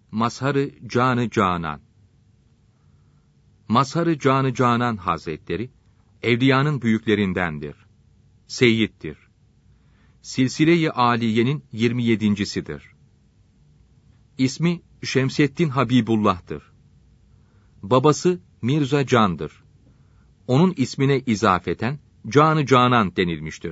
Mazhar-ı Canı Canan. Mazhar-ı Canı Canan Hazretleri, evliyanın büyüklerindendir. Seyyiddir. Silsile-i Aliye'nin 27.'sidir. İsmi Şemseddin Habibullah'tır. Babası Mirza Can'dır. Onun ismine izafeten Canı Canan denilmiştir.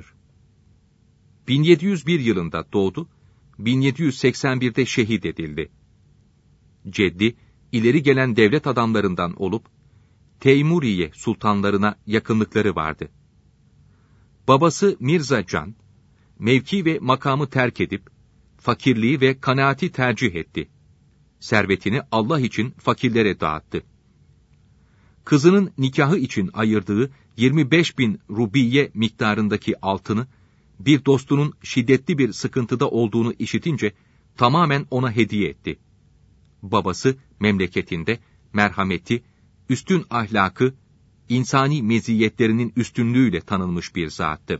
1701 yılında doğdu, 1781'de şehit edildi. Ceddi, ileri gelen devlet adamlarından olup, Teymuriye sultanlarına yakınlıkları vardı. Babası Mirza Can, mevki ve makamı terk edip, fakirliği ve kanaati tercih etti. Servetini Allah için fakirlere dağıttı. Kızının nikahı için ayırdığı 25.000 rubiye miktarındaki altını, bir dostunun şiddetli bir sıkıntıda olduğunu işitince, tamamen ona hediye etti. Babası memleketinde merhameti, üstün ahlakı, insani meziyetlerinin üstünlüğüyle tanınmış bir zattı.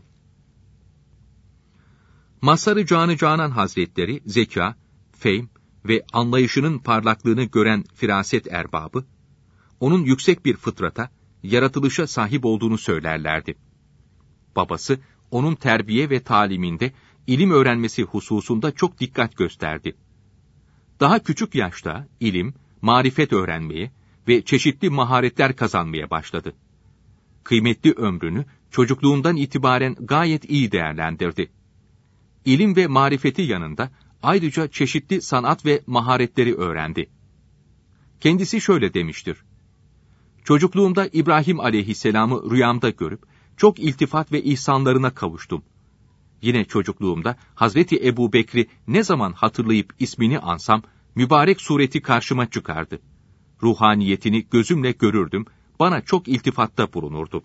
Mazhar-ı Canı Canan Hazretleri, zeka, fehm ve anlayışının parlaklığını gören firaset erbabı, onun yüksek bir fıtrata, yaratılışa sahip olduğunu söylerlerdi. Babası, onun terbiye ve taliminde, ilim öğrenmesi hususunda çok dikkat gösterdi. Daha küçük yaşta ilim, marifet öğrenmeye ve çeşitli maharetler kazanmaya başladı. Kıymetli ömrünü çocukluğundan itibaren gayet iyi değerlendirdi. İlim ve marifeti yanında ayrıca çeşitli sanat ve maharetleri öğrendi. Kendisi şöyle demiştir: Çocukluğumda İbrahim aleyhisselamı rüyamda görüp çok iltifat ve ihsanlarına kavuştum. Yine çocukluğumda Hazreti Ebu Bekri ne zaman hatırlayıp ismini ansam, mübarek sureti karşıma çıkardı. Ruhaniyetini gözümle görürdüm, bana çok iltifatta bulunurdu.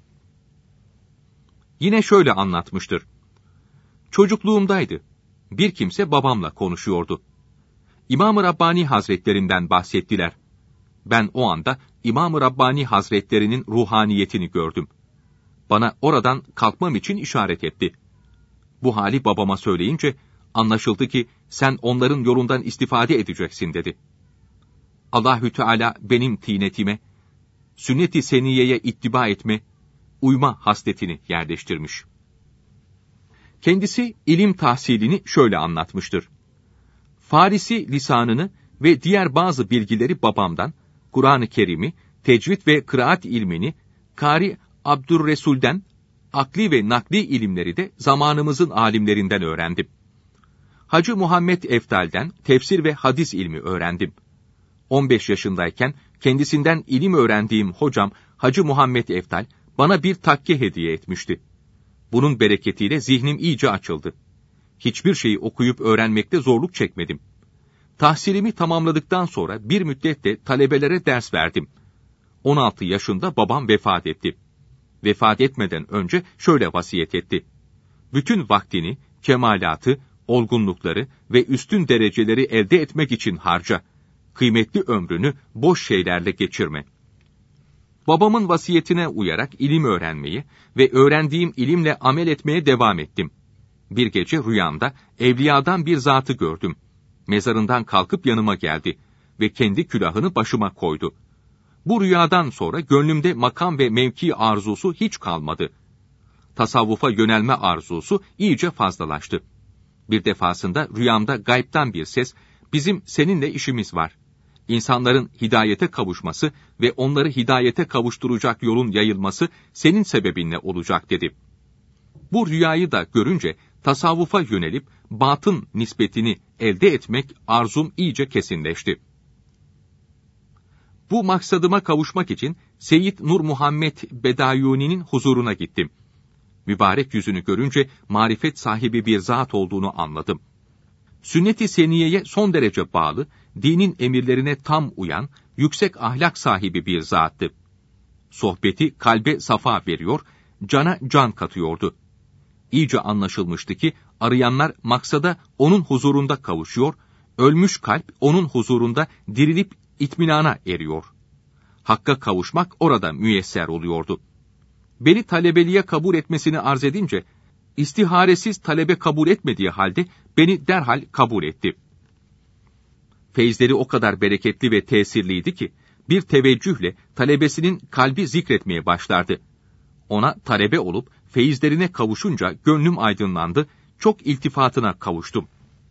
Yine şöyle anlatmıştır: Çocukluğumdaydı. Bir kimse babamla konuşuyordu. İmam-ı Rabbani Hazretlerinden bahsettiler. Ben o anda İmam-ı Rabbani Hazretlerinin ruhaniyetini gördüm. Bana oradan kalkmam için işaret etti. Bu hali babama söyleyince, anlaşıldı ki sen onların yolundan istifade edeceksin dedi. Allahü Teala benim tinetime, sünnet-i seniyeye ittiba etme, uyma hasletini yerleştirmiş. Kendisi ilim tahsilini şöyle anlatmıştır: Farisi lisanını ve diğer bazı bilgileri babamdan, Kur'an-ı Kerim'i, tecvid ve kıraat ilmini, Kari Abdurresul'den, akli ve nakli ilimleri de zamanımızın alimlerinden öğrendim. Hacı Muhammed Eftal'den tefsir ve hadis ilmi öğrendim. 15 yaşındayken kendisinden ilim öğrendiğim hocam Hacı Muhammed Eftal bana bir takke hediye etmişti. Bunun bereketiyle zihnim iyice açıldı. Hiçbir şeyi okuyup öğrenmekte zorluk çekmedim. Tahsilimi tamamladıktan sonra bir müddet de talebelere ders verdim. 16 yaşında babam vefat etti. Vefat etmeden önce şöyle vasiyet etti: Bütün vaktini, kemalatı, olgunlukları ve üstün dereceleri elde etmek için harca. Kıymetli ömrünü boş şeylerle geçirme. Babamın vasiyetine uyarak ilim öğrenmeyi ve öğrendiğim ilimle amel etmeye devam ettim. Bir gece rüyamda evliyadan bir zatı gördüm. Mezarından kalkıp yanıma geldi ve kendi külahını başıma koydu. Bu rüyadan sonra gönlümde makam ve mevki arzusu hiç kalmadı. Tasavvufa yönelme arzusu iyice fazlalaştı. Bir defasında rüyamda gaybtan bir ses, bizim seninle işimiz var. İnsanların hidayete kavuşması ve onları hidayete kavuşturacak yolun yayılması senin sebebinle olacak dedi. Bu rüyayı da görünce tasavvufa yönelip batın nispetini elde etmek arzum iyice kesinleşti. Bu maksadıma kavuşmak için Seyyid Nur Muhammed Bedayuni'nin huzuruna gittim. Mübarek yüzünü görünce marifet sahibi bir zat olduğunu anladım. Sünnet-i seniyeye son derece bağlı, dinin emirlerine tam uyan, yüksek ahlak sahibi bir zattı. Sohbeti kalbe safa veriyor, cana can katıyordu. İyice anlaşılmıştı ki arayanlar maksada onun huzurunda kavuşuyor, ölmüş kalp onun huzurunda dirilip itminana eriyor. Hakka kavuşmak orada müyesser oluyordu. Beni talebeliğe kabul etmesini arz edince, istiharesiz talebe kabul etmediği halde beni derhal kabul etti. Feyizleri o kadar bereketli ve tesirliydi ki, bir teveccühle talebesinin kalbi zikretmeye başlardı. Ona talebe olup feyizlerine kavuşunca gönlüm aydınlandı, çok iltifatına kavuştum.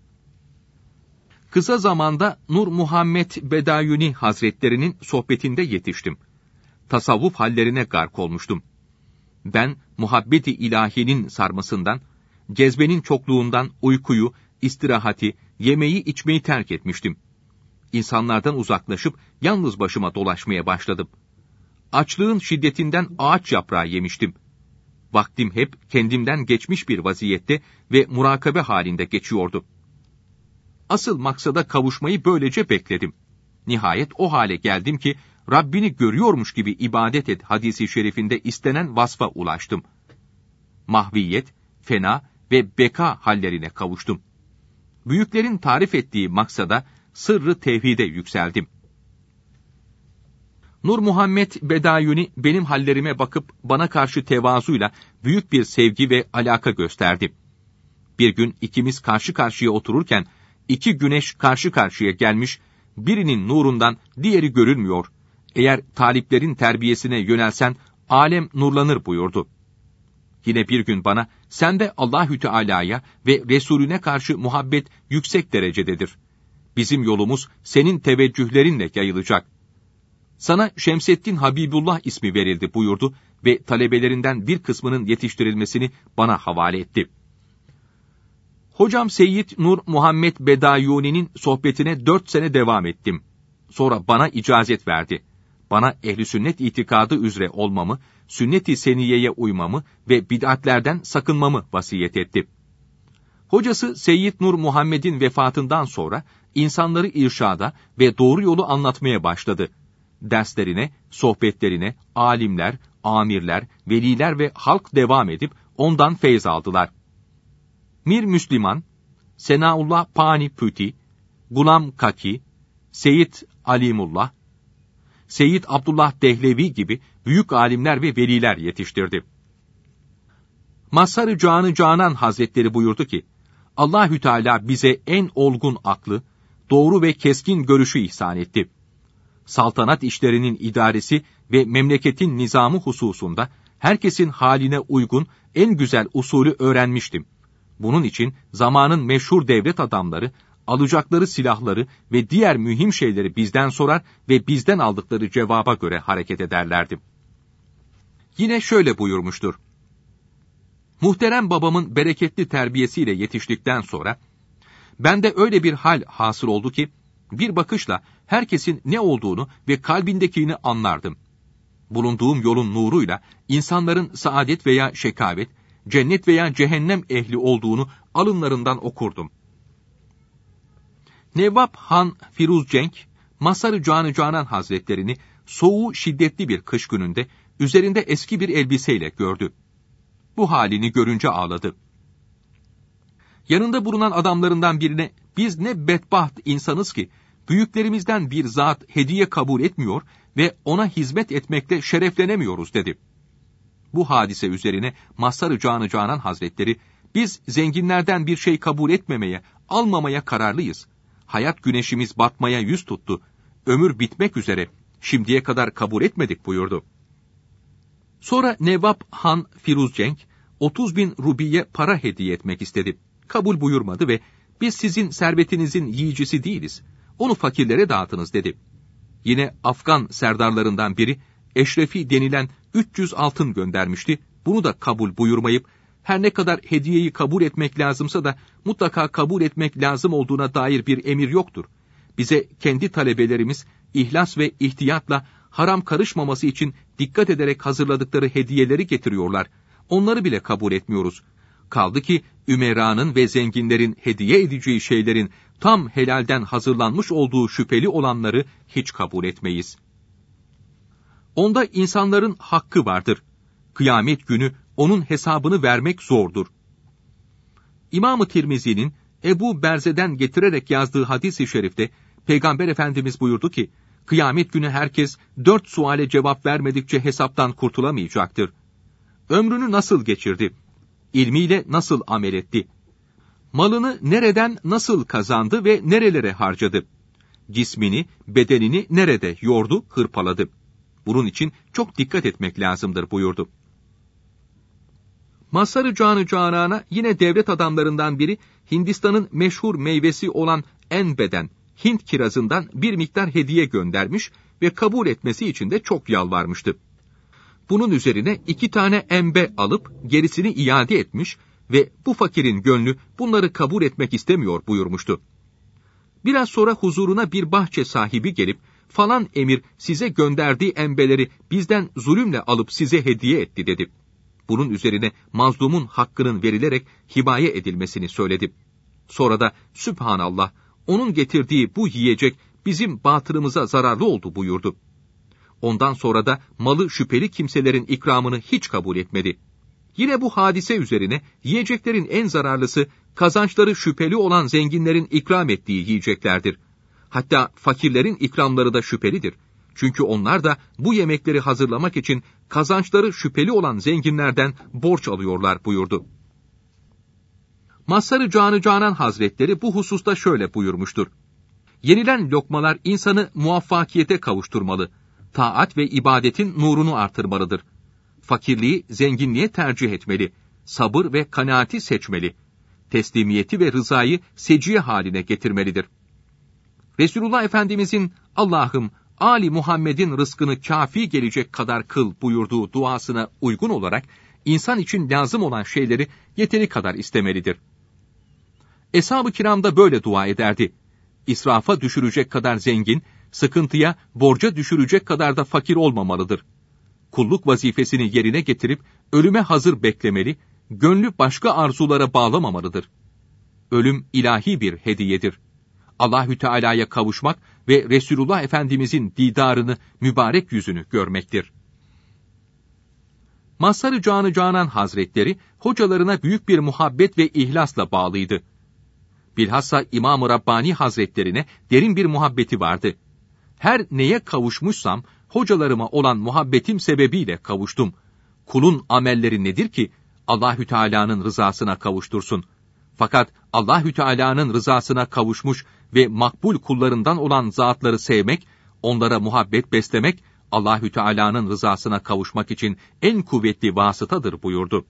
Kısa zamanda Nur Muhammed Bedayuni Hazretlerinin sohbetinde yetiştim. Tasavvuf hallerine gark olmuştum. Ben muhabbeti ilahinin sarmasından, cezbenin çokluğundan uykuyu, istirahati, yemeği içmeyi terk etmiştim. İnsanlardan uzaklaşıp yalnız başıma dolaşmaya başladım. Açlığın şiddetinden ağaç yaprağı yemiştim. Vaktim hep kendimden geçmiş bir vaziyette ve murakabe halinde geçiyordu. Asıl maksada kavuşmayı böylece bekledim. Nihayet o hale geldim ki, Rabbini görüyormuş gibi ibadet et hadisi şerifinde istenen vasfa ulaştım. Mahviyet, fena ve beka hallerine kavuştum. Büyüklerin tarif ettiği maksada sırrı tevhide yükseldim. Nur Muhammed Bedayuni benim hallerime bakıp bana karşı tevazuyla büyük bir sevgi ve alaka gösterdi. Bir gün ikimiz karşı karşıya otururken, iki güneş karşı karşıya gelmiş, birinin nurundan diğeri görülmüyor. Eğer taliplerin terbiyesine yönelsen, alem nurlanır buyurdu. Yine bir gün bana, sende Allahü Teala'ya ve Resulüne karşı muhabbet yüksek derecededir. Bizim yolumuz senin teveccühlerinle yayılacak. Sana Şemseddin Habibullah ismi verildi buyurdu ve talebelerinden bir kısmının yetiştirilmesini bana havale etti. Hocam Seyyid Nur Muhammed Bedayuni'nin sohbetine 4 sene devam ettim. Sonra bana icazet verdi. Bana ehl-i sünnet itikadı üzere olmamı, sünnet-i seniyeye uymamı ve bid'atlerden sakınmamı vasiyet etti. Hocası Seyyid Nur Muhammed'in vefatından sonra insanları irşada ve doğru yolu anlatmaya başladı. Derslerine, sohbetlerine alimler, amirler, veliler ve halk devam edip ondan feyz aldılar. Mir Müslüman, Senaullah Pani Püti, Gulam Kaki, Seyyid Alimullah, Seyyid Abdullah Dehlevi gibi büyük alimler ve veliler yetiştirdi. Mazhar-ı Canı Canan Hazretleri buyurdu ki, Allahü Teala bize en olgun aklı, doğru ve keskin görüşü ihsan etti. Saltanat işlerinin idaresi ve memleketin nizamı hususunda herkesin haline uygun en güzel usulü öğrenmiştim. Bunun için zamanın meşhur devlet adamları, alacakları silahları ve diğer mühim şeyleri bizden sorar ve bizden aldıkları cevaba göre hareket ederlerdi. Yine şöyle buyurmuştur. Muhterem babamın bereketli terbiyesiyle yetiştikten sonra, bende öyle bir hal hasıl oldu ki, bir bakışla herkesin ne olduğunu ve kalbindekini anlardım. Bulunduğum yolun nuruyla insanların saadet veya şekavet, cennet veya cehennem ehli olduğunu alınlarından okurdum. Nevvab Han Firuzcenk, Mazhar-ı Canı Canan Hazretlerini soğuğu şiddetli bir kış gününde üzerinde eski bir elbiseyle gördü. Bu halini görünce ağladı. Yanında bulunan adamlarından birine, biz ne bedbaht insanız ki, büyüklerimizden bir zat hediye kabul etmiyor ve ona hizmet etmekle şereflenemiyoruz dedi. Bu hadise üzerine Mazhar-ı Canı Canan Hazretleri, biz zenginlerden bir şey kabul etmemeye, almamaya kararlıyız. Hayat güneşimiz batmaya yüz tuttu. Ömür bitmek üzere. Şimdiye kadar kabul etmedik buyurdu. Sonra Nevvab Han Firuzcenk 30.000 rubiye para hediye etmek istedi. Kabul buyurmadı ve biz sizin servetinizin yiyicisi değiliz. Onu fakirlere dağıtınız dedi. Yine Afgan serdarlarından biri Eşrefi denilen 300 altın göndermişti. Bunu da kabul buyurmayıp, her ne kadar hediyeyi kabul etmek lazımsa da mutlaka kabul etmek lazım olduğuna dair bir emir yoktur. Bize kendi talebelerimiz ihlas ve ihtiyatla haram karışmaması için dikkat ederek hazırladıkları hediyeleri getiriyorlar. Onları bile kabul etmiyoruz. Kaldı ki ümeranın ve zenginlerin hediye edeceği şeylerin tam helalden hazırlanmış olduğu şüpheli olanları hiç kabul etmeyiz. Onda insanların hakkı vardır. Kıyamet günü onun hesabını vermek zordur. İmam-ı Tirmizi'nin Ebu Berze'den getirerek yazdığı hadis-i şerifte Peygamber Efendimiz buyurdu ki, kıyamet günü herkes 4 suale cevap vermedikçe hesaptan kurtulamayacaktır. Ömrünü nasıl geçirdi? İlmiyle nasıl amel etti? Malını nereden nasıl kazandı ve nerelere harcadı? cismini, bedenini nerede yordu, hırpaladı. Bunun için çok dikkat etmek lazımdır buyurdu. Mazhar-ı Canı Canan'a yine devlet adamlarından biri Hindistan'ın meşhur meyvesi olan enbeden, Hint kirazından bir miktar hediye göndermiş ve kabul etmesi için de çok yalvarmıştı. Bunun üzerine 2 tane enbe alıp gerisini iade etmiş ve bu fakirin gönlü bunları kabul etmek istemiyor buyurmuştu. Biraz sonra huzuruna bir bahçe sahibi gelip, falan emir size gönderdiği enbeleri bizden zulümle alıp size hediye etti dedi. Bunun üzerine mazlumun hakkının verilerek hibaye edilmesini söyledi. Sonra da Sübhanallah, onun getirdiği bu yiyecek bizim batırımıza zararlı oldu buyurdu. Ondan sonra da malı şüpheli kimselerin ikramını hiç kabul etmedi. Yine bu hadise üzerine yiyeceklerin en zararlısı, kazançları şüpheli olan zenginlerin ikram ettiği yiyeceklerdir. Hatta fakirlerin ikramları da şüphelidir. Çünkü onlar da bu yemekleri hazırlamak için kazançları şüpheli olan zenginlerden borç alıyorlar buyurdu. Mazhar-ı Canı Canan Hazretleri bu hususta şöyle buyurmuştur. Yenilen lokmalar insanı muvaffakiyete kavuşturmalı. Taat ve ibadetin nurunu artırmalıdır. Fakirliği zenginliğe tercih etmeli. Sabır ve kanaati seçmeli. Teslimiyeti ve rızayı seciye haline getirmelidir. Resulullah Efendimizin Allah'ım Ali Muhammed'in rızkını kafi gelecek kadar kıl buyurduğu duasına uygun olarak insan için lazım olan şeyleri yeteri kadar istemelidir. Eshab-ı kiram da böyle dua ederdi. İsrafa düşürecek kadar zengin, sıkıntıya, borca düşürecek kadar da fakir olmamalıdır. Kulluk vazifesini yerine getirip ölüme hazır beklemeli, gönlü başka arzulara bağlamamalıdır. Ölüm ilahi bir hediyedir. Allahü Teala'ya kavuşmak ve Resulullah Efendimizin didarını, mübarek yüzünü görmektir. Mazhar-ı Canı Canan Hazretleri hocalarına büyük bir muhabbet ve ihlasla bağlıydı. Bilhassa İmam-ı Rabbani Hazretlerine derin bir muhabbeti vardı. Her neye kavuşmuşsam hocalarıma olan muhabbetim sebebiyle kavuştum. Kulun amelleri nedir ki Allahü Teala'nın rızasına kavuştursun? Fakat Allahü Teala'nın rızasına kavuşmuş ve makbul kullarından olan zatları sevmek, onlara muhabbet beslemek, Allahü Teala'nın rızasına kavuşmak için en kuvvetli vasıtadır buyurdu.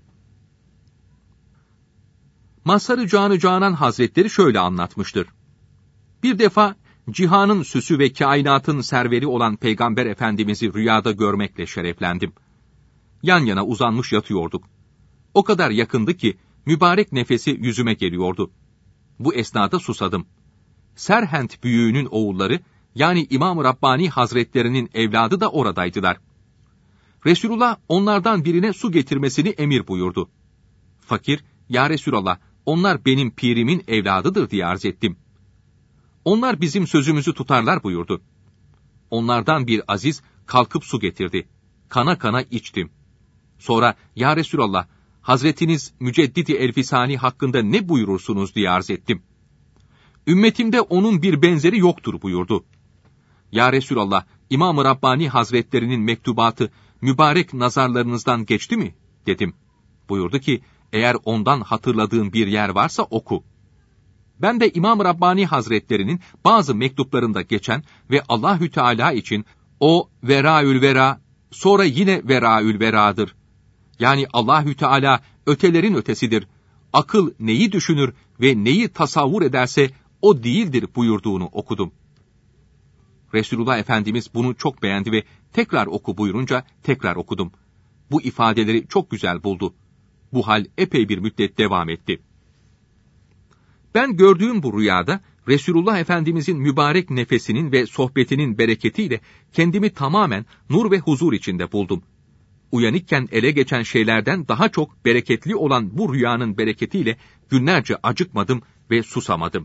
Mazhar-ı Canı Canan Hazretleri şöyle anlatmıştır. Bir defa cihanın süsü ve kainatın serveri olan Peygamber Efendimiz'i rüyada görmekle şereflendim. Yan yana uzanmış yatıyorduk. O kadar yakındı ki mübarek nefesi yüzüme geliyordu. Bu esnada susadım. Serhent büyüğünün oğulları, yani İmam-ı Rabbani Hazretlerinin evladı da oradaydılar. Resulullah onlardan birine su getirmesini emir buyurdu. Fakir, ya Resulallah, onlar benim pirimin evladıdır diye arz ettim. Onlar bizim sözümüzü tutarlar buyurdu. Onlardan bir aziz kalkıp su getirdi. Kana kana içtim. Sonra, ya Resulallah, Hazretiniz Müceddidi Elfisani hakkında ne buyurursunuz diye arz ettim. Ümmetimde onun bir benzeri yoktur buyurdu. Ya Resulallah, İmam-ı Rabbani Hazretlerinin mektubatı mübarek nazarlarınızdan geçti mi? Dedim. Buyurdu ki, eğer ondan hatırladığın bir yer varsa oku. Ben de İmam-ı Rabbani Hazretlerinin bazı mektuplarında geçen ve Allahü Teala için o veraül vera, sonra yine veraül veradır. Yani Allahü Teala ötelerin ötesidir. Akıl neyi düşünür ve neyi tasavvur ederse o değildir buyurduğunu okudum. Resulullah Efendimiz bunu çok beğendi ve tekrar oku buyurunca tekrar okudum. Bu ifadeleri çok güzel buldu. Bu hal epey bir müddet devam etti. Ben gördüğüm bu rüyada Resulullah Efendimizin mübarek nefesinin ve sohbetinin bereketiyle kendimi tamamen nur ve huzur içinde buldum. Uyanıkken ele geçen şeylerden daha çok bereketli olan bu rüyanın bereketiyle günlerce acıkmadım ve susamadım.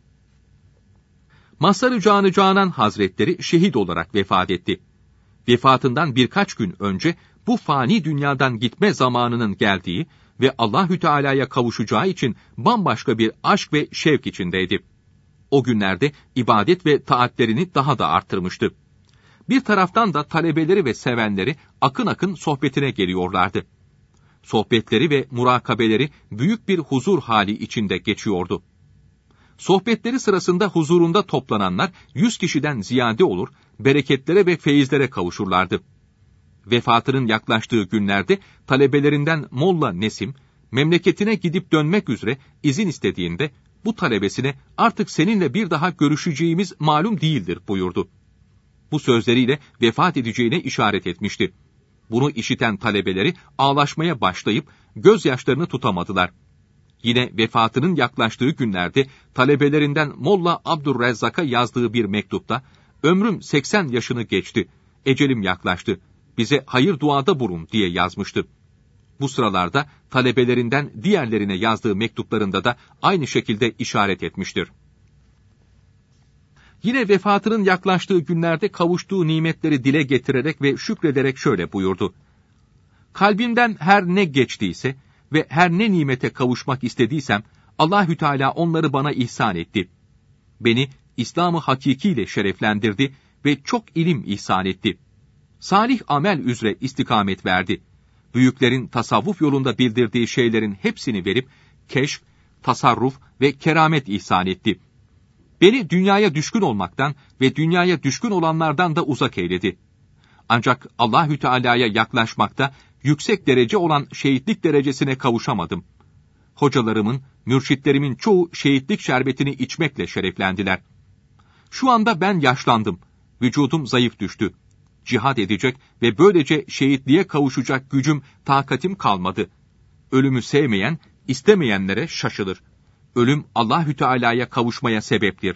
Mazhar-ı Canı Canan Hazretleri şehit olarak vefat etti. Vefatından birkaç gün önce bu fani dünyadan gitme zamanının geldiği ve Allahü Teala'ya kavuşacağı için bambaşka bir aşk ve şevk içindeydi. O günlerde ibadet ve taatlerini daha da arttırmıştı. Bir taraftan da talebeleri ve sevenleri akın akın sohbetine geliyorlardı. Sohbetleri ve murakabeleri büyük bir huzur hali içinde geçiyordu. Sohbetleri sırasında huzurunda toplananlar 100 kişiden ziyade olur, bereketlere ve feyizlere kavuşurlardı. Vefatının yaklaştığı günlerde talebelerinden Molla Nesim, memleketine gidip dönmek üzere izin istediğinde, bu talebesine artık seninle bir daha görüşeceğimiz malum değildir buyurdu. Bu sözleriyle vefat edeceğine işaret etmişti. Bunu işiten talebeleri ağlaşmaya başlayıp gözyaşlarını tutamadılar. Yine vefatının yaklaştığı günlerde talebelerinden Molla Abdurrezzak'a yazdığı bir mektupta, ömrüm 80 yaşını geçti, ecelim yaklaştı, bize hayır duada bulun diye yazmıştı. Bu sıralarda talebelerinden diğerlerine yazdığı mektuplarında da aynı şekilde işaret etmiştir. Yine vefatının yaklaştığı günlerde kavuştuğu nimetleri dile getirerek ve şükrederek şöyle buyurdu. Kalbimden her ne geçtiyse ve her ne nimete kavuşmak istediysem, Allahü Teala onları bana ihsan etti. Beni İslam-ı hakikiyle şereflendirdi ve çok ilim ihsan etti. Salih amel üzere istikamet verdi. Büyüklerin tasavvuf yolunda bildirdiği şeylerin hepsini verip, keşf, tasarruf ve keramet ihsan etti. Beni dünyaya düşkün olmaktan ve dünyaya düşkün olanlardan da uzak eyledi. Ancak Allahü Teala'ya yaklaşmakta yüksek derece olan şehitlik derecesine kavuşamadım. Hocalarımın, mürşitlerimin çoğu şehitlik şerbetini içmekle şereflendiler. Şu anda ben yaşlandım, vücudum zayıf düştü. Cihad edecek ve böylece şehitliğe kavuşacak gücüm, takatim kalmadı. Ölümü sevmeyen, istemeyenlere şaşılır. Ölüm Allahü Teala'ya kavuşmaya sebeptir.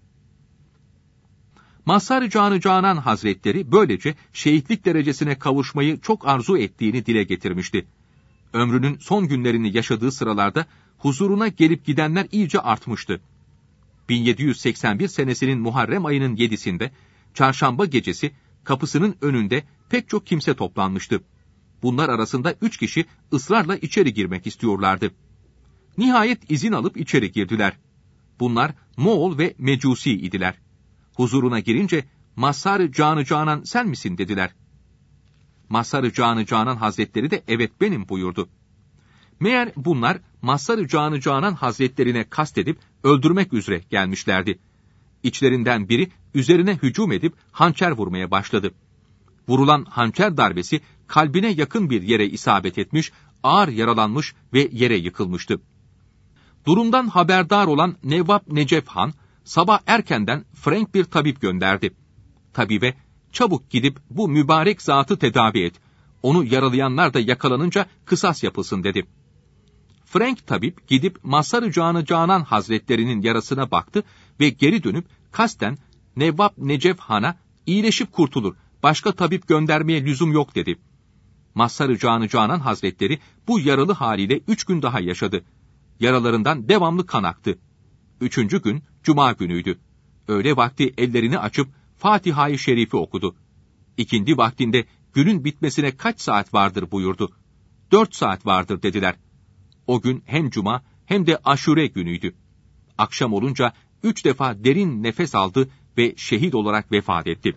Mazhar-ı Canı Canan Hazretleri böylece şehitlik derecesine kavuşmayı çok arzu ettiğini dile getirmişti. Ömrünün son günlerini yaşadığı sıralarda huzuruna gelip gidenler iyice artmıştı. 1781 senesinin Muharrem ayının 7'sinde, çarşamba gecesi kapısının önünde pek çok kimse toplanmıştı. Bunlar arasında 3 kişi ısrarla içeri girmek istiyorlardı. Nihayet izin alıp içeri girdiler. Bunlar Moğol ve Mecusi idiler. Huzuruna girince, Mazhar-ı Canı Canan sen misin dediler. Mazhar-ı Canı Canan Hazretleri de evet benim buyurdu. Meğer bunlar Mazhar-ı Canı Canan Hazretlerine kastedip öldürmek üzere gelmişlerdi. İçlerinden biri üzerine hücum edip hançer vurmaya başladı. Vurulan hançer darbesi kalbine yakın bir yere isabet etmiş, ağır yaralanmış ve yere yıkılmıştı. Durumdan haberdar olan Nevvab Necef Han, sabah erkenden Frank bir tabip gönderdi. Tabibe, çabuk gidip bu mübarek zatı tedavi et, onu yaralayanlar da yakalanınca kısas yapılsın dedi. Frank tabip gidip Mazhar-ı Canı Canan Hazretlerinin yarasına baktı ve geri dönüp kasten Nevvab Necef Han'a iyileşip kurtulur, başka tabip göndermeye lüzum yok dedi. Mazhar-ı Canı Canan Hazretleri bu yaralı haliyle 3 gün daha yaşadı. Yaralarından devamlı kan aktı. 3. gün Cuma günüydü. Öğle vakti ellerini açıp Fatiha-i Şerifi okudu. İkindi vaktinde günün bitmesine kaç saat vardır buyurdu. 4 saat vardır dediler. O gün hem Cuma hem de Aşure günüydü. Akşam olunca 3 defa derin nefes aldı ve şehit olarak vefat etti.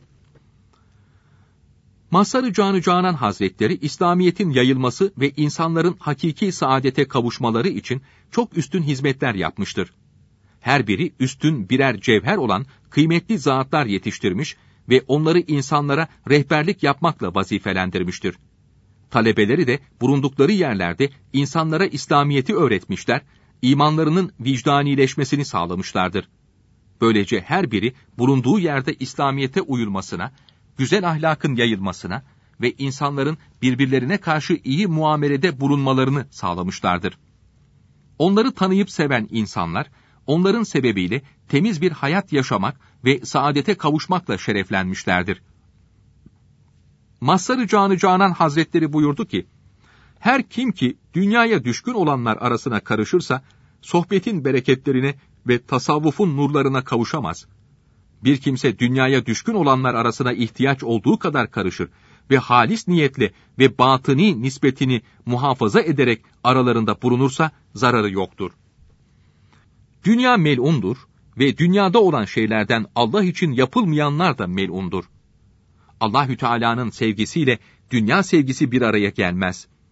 Mazhar-ı Canı Canan Hazretleri, İslamiyet'in yayılması ve insanların hakiki saadete kavuşmaları için çok üstün hizmetler yapmıştır. Her biri üstün birer cevher olan kıymetli zatlar yetiştirmiş ve onları insanlara rehberlik yapmakla vazifelendirmiştir. Talebeleri de bulundukları yerlerde insanlara İslamiyet'i öğretmişler, imanlarının vicdanileşmesini sağlamışlardır. Böylece her biri bulunduğu yerde İslamiyet'e uyulmasına, güzel ahlakın yayılmasına ve insanların birbirlerine karşı iyi muamelede bulunmalarını sağlamışlardır. Onları tanıyıp seven insanlar, onların sebebiyle temiz bir hayat yaşamak ve saadete kavuşmakla şereflenmişlerdir. Mazhar-ı Canı Canan Hazretleri buyurdu ki, her kim ki dünyaya düşkün olanlar arasına karışırsa, sohbetin bereketlerine ve tasavvufun nurlarına kavuşamaz. Bir kimse dünyaya düşkün olanlar arasına ihtiyaç olduğu kadar karışır ve halis niyetle ve batıni nispetini muhafaza ederek aralarında bulunursa zararı yoktur. Dünya mel'undur ve dünyada olan şeylerden Allah için yapılmayanlar da mel'undur. Allahü Teala'nın sevgisiyle dünya sevgisi bir araya gelmez.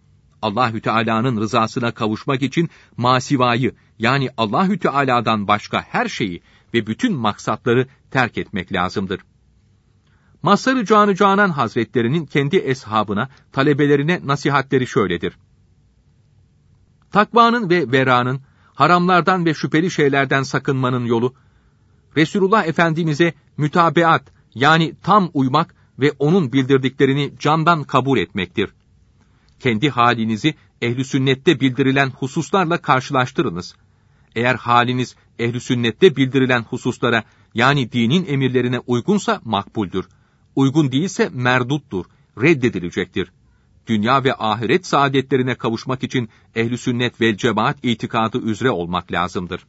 Allahü Teala'nın rızasına kavuşmak için masivayı, yani Allahü Teala'dan başka her şeyi ve bütün maksatları terk etmek lazımdır. Mazhar-ı Canı Canan Hazretlerinin kendi eshabına, talebelerine nasihatleri şöyledir. Takvanın ve veranın, haramlardan ve şüpheli şeylerden sakınmanın yolu, Resulullah Efendimiz'e mütabeat, yani tam uymak ve onun bildirdiklerini candan kabul etmektir. Kendi halinizi ehl-i sünnette bildirilen hususlarla karşılaştırınız. Eğer haliniz ehl-i sünnette bildirilen hususlara, yani dinin emirlerine uygunsa makbuldür. Uygun değilse merduttur, reddedilecektir. Dünya ve ahiret saadetlerine kavuşmak için ehl-i sünnet vel cemaat itikadı üzere olmak lazımdır.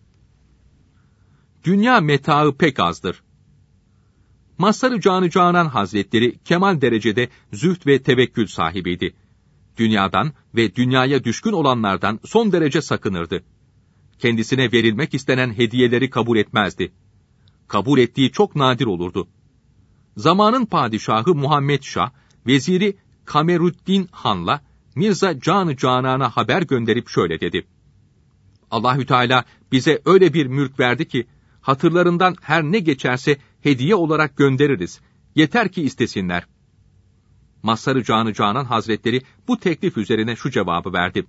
Dünya metaı pek azdır. Mazhar-ı Canı Canan Hazretleri kemal derecede zühd ve tevekkül sahibiydi. Dünyadan ve dünyaya düşkün olanlardan son derece sakınırdı. Kendisine verilmek istenen hediyeleri kabul etmezdi. Kabul ettiği çok nadir olurdu. Zamanın padişahı Muhammed Şah, veziri Kamerüddin Han'la Mirza Canı Canan'a haber gönderip şöyle dedi. Allahü Teala bize öyle bir mülk verdi ki, hatırlarından her ne geçerse hediye olarak göndeririz. Yeter ki istesinler. Mazhar-ı Canı Canan Hazretleri bu teklif üzerine şu cevabı verdi.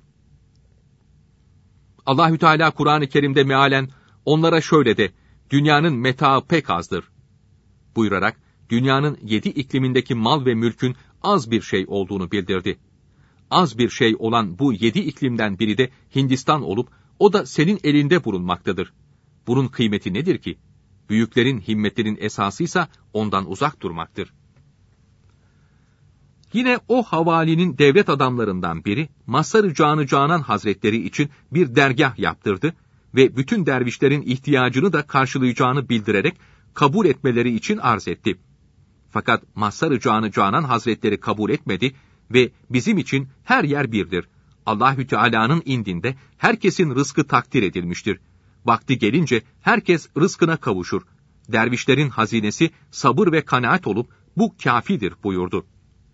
Allahü Teala Kur'an-ı Kerim'de mealen onlara şöyle de, dünyanın metaı pek azdır buyurarak dünyanın 7 iklimindeki mal ve mülkün az bir şey olduğunu bildirdi. Az bir şey olan bu 7 iklimden biri de Hindistan olup o da senin elinde bulunmaktadır. Bunun kıymeti nedir ki? Büyüklerin himmetinin esasıysa ondan uzak durmaktır. Yine o havalinin devlet adamlarından biri, Mazhar-ı Canı Canan Hazretleri için bir dergah yaptırdı ve bütün dervişlerin ihtiyacını da karşılayacağını bildirerek kabul etmeleri için arz etti. Fakat Mazhar-ı Canı Canan Hazretleri kabul etmedi ve bizim için her yer birdir. Allahü Teala'nın indinde herkesin rızkı takdir edilmiştir. Vakti gelince herkes rızkına kavuşur. Dervişlerin hazinesi sabır ve kanaat olup bu kâfidir buyurdu.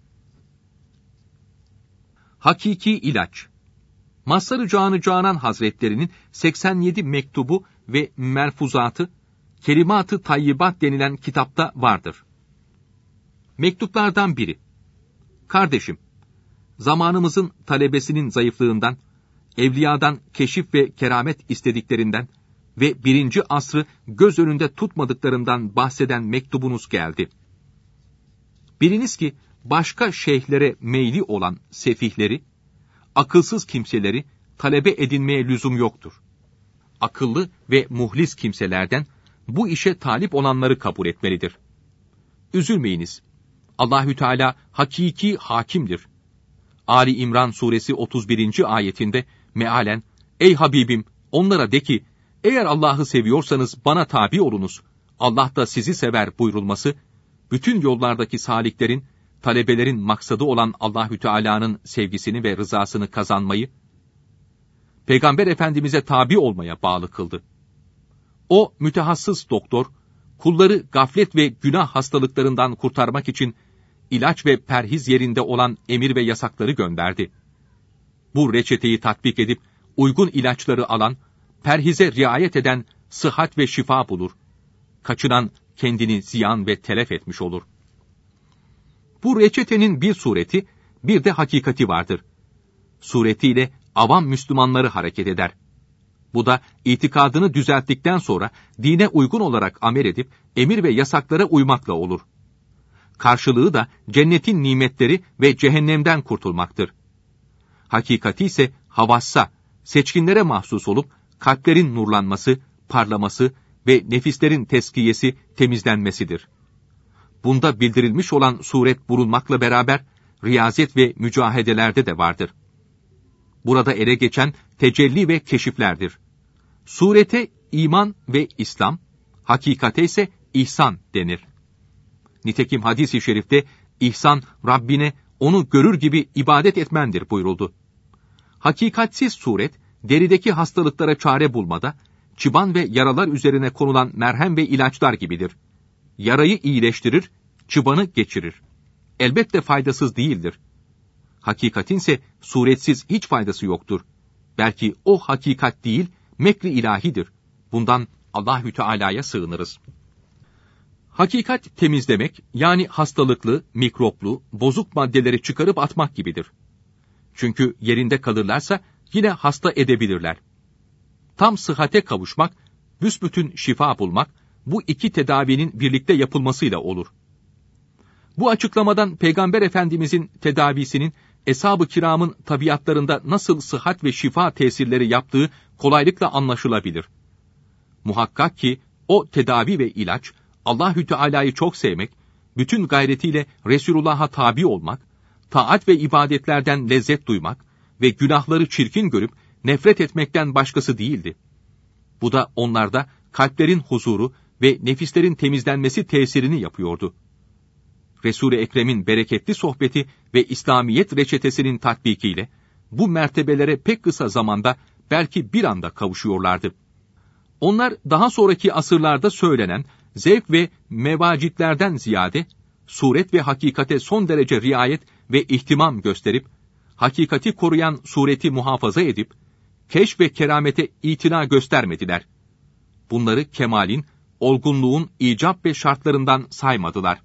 Hakiki ilaç. Mazhar-ı Canı Canan Hazretlerinin 87 mektubu ve melfuzatı, Kelimat-ı Tayyibat denilen kitapta vardır. Mektuplardan biri. Kardeşim, zamanımızın talebesinin zayıflığından, evliyadan keşif ve keramet istediklerinden ve 1. asrı göz önünde tutmadıklarından bahseden mektubunuz geldi. Biliniz ki, başka şeyhlere meyli olan sefihleri, akılsız kimseleri talebe edinmeye lüzum yoktur. Akıllı ve muhlis kimselerden bu işe talip olanları kabul etmelidir. Üzülmeyiniz. Allahü Teala hakiki hakimdir. Ali İmran suresi 31. ayetinde mealen, ey Habibim, onlara de ki, eğer Allah'ı seviyorsanız bana tabi olunuz, Allah da sizi sever buyurulması, bütün yollardaki saliklerin, talebelerin maksadı olan Allahü Teala'nın sevgisini ve rızasını kazanmayı, Peygamber Efendimiz'e tabi olmaya bağlı kıldı. O mütehassıs doktor, kulları gaflet ve günah hastalıklarından kurtarmak için ilaç ve perhiz yerinde olan emir ve yasakları gönderdi. Bu reçeteyi tatbik edip uygun ilaçları alan, perhize riayet eden sıhhat ve şifa bulur. Kaçınan kendini ziyan ve telef etmiş olur. Bu reçetenin bir sureti, bir de hakikati vardır. Suretiyle avam Müslümanları hareket eder. Bu da itikadını düzelttikten sonra dine uygun olarak amel edip emir ve yasaklara uymakla olur. Karşılığı da cennetin nimetleri ve cehennemden kurtulmaktır. Hakikati ise havassa, seçkinlere mahsus olup kalplerin nurlanması, parlaması ve nefislerin teskiyesi, temizlenmesidir. Bunda bildirilmiş olan suret bulunmakla beraber riyazet ve mücahedelerde de vardır. Burada ele geçen tecelli ve keşiflerdir. Surete iman ve İslam, hakikate ise ihsan denir. Nitekim hadis-i şerifte ihsan Rabbine onu görür gibi ibadet etmendir buyuruldu. Hakikatsiz suret, derideki hastalıklara çare bulmada, çıban ve yaralar üzerine konulan merhem ve ilaçlar gibidir. Yarayı iyileştirir, çıbanı geçirir. Elbette faydasız değildir. Hakikatinse suretsiz hiç faydası yoktur. Belki o hakikat değil, mekri ilahidir. Bundan Allahü Teala'ya sığınırız. Hakikat temizlemek, yani hastalıklı, mikroplu, bozuk maddeleri çıkarıp atmak gibidir. Çünkü yerinde kalırlarsa yine hasta edebilirler. Tam sıhhate kavuşmak, büsbütün şifa bulmak, bu iki tedavinin birlikte yapılmasıyla olur. Bu açıklamadan Peygamber Efendimizin tedavisinin Eshab-ı Kiram'ın tabiatlarında nasıl sıhhat ve şifa tesirleri yaptığı kolaylıkla anlaşılabilir. Muhakkak ki o tedavi ve ilaç, Allahü Teala'yı çok sevmek, bütün gayretiyle Resulullah'a tabi olmak, taat ve ibadetlerden lezzet duymak ve günahları çirkin görüp nefret etmekten başkası değildi. Bu da onlarda kalplerin huzuru ve nefislerin temizlenmesi tesirini yapıyordu. Resul-i Ekrem'in bereketli sohbeti ve İslamiyet reçetesinin tatbikiyle bu mertebelere pek kısa zamanda, belki bir anda kavuşuyorlardı. Onlar daha sonraki asırlarda söylenen zevk ve mevacitlerden ziyade suret ve hakikate son derece riayet ve ihtimam gösterip, hakikati koruyan sureti muhafaza edip, keşf ve keramete itina göstermediler. Bunları kemalin, olgunluğun icap ve şartlarından saymadılar.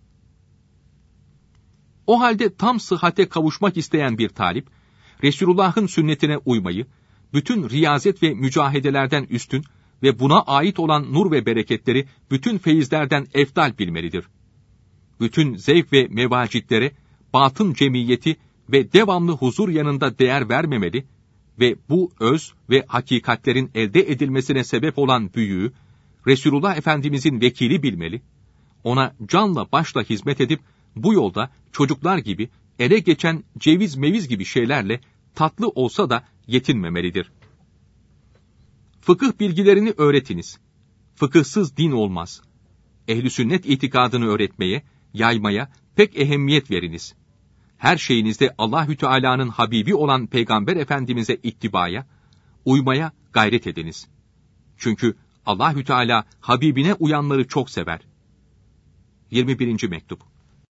O halde tam sıhhate kavuşmak isteyen bir talip, Resulullah'ın sünnetine uymayı, bütün riyazet ve mücahedelerden üstün ve buna ait olan nur ve bereketleri bütün feyizlerden efdal bilmelidir. Bütün zevk ve mevacitlere, batın cemiyeti ve devamlı huzur yanında değer vermemeli ve bu öz ve hakikatlerin elde edilmesine sebep olan büyüğü, Resulullah Efendimizin vekili bilmeli, ona canla başla hizmet edip, bu yolda çocuklar gibi ele geçen ceviz meviz gibi şeylerle tatlı olsa da yetinmemelidir. Fıkıh bilgilerini öğretiniz. Fıkıhsız din olmaz. Ehl-i sünnet itikadını öğretmeye, yaymaya pek ehemmiyet veriniz. Her şeyinizde Allahü Teala'nın Habibi olan Peygamber Efendimiz'e ittibaya, uymaya gayret ediniz. Çünkü Allahü Teala Habibine uyanları çok sever. 21. mektup.